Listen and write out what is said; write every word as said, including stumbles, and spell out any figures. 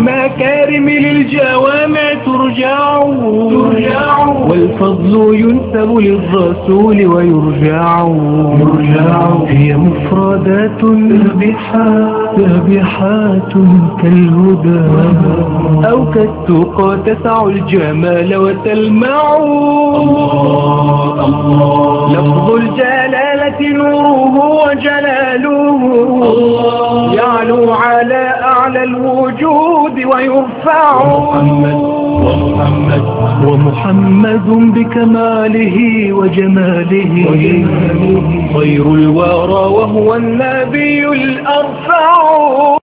المكارم للجوامع ترجع ترجع والفضل ينسب للرسول ويرجع يرجع هي مفردات سابحات سابحات كالهدى أو كالتقى تسع الجمال وتلمع الله الله لفظ الجلالة نوره وجلاله الله يعلو على أعلى الوجود ويرفع محمد ومحمد ومحمد بكماله وجماله خير الورى وهو النبي الأرفع.